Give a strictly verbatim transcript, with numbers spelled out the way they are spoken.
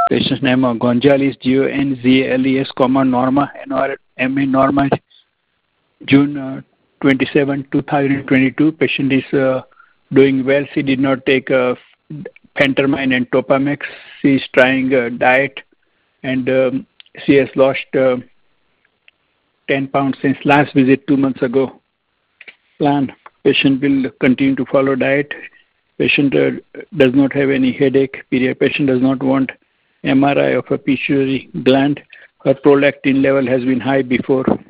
Patient's name is Gonzalez, G O N Z A L E S, comma, Norma, N O R M A, Norma, June uh, twenty-seventh, two thousand twenty-two. Patient is uh, doing well. She did not take uh, Phentermine and Topamax. She is trying uh, diet, and um, she has lost uh, ten pounds since last visit two months ago. Plan. Patient will continue to follow diet. Patient uh, does not have any headache. Period. Patient does not want M R I of a pituitary gland. Her prolactin level has been high before.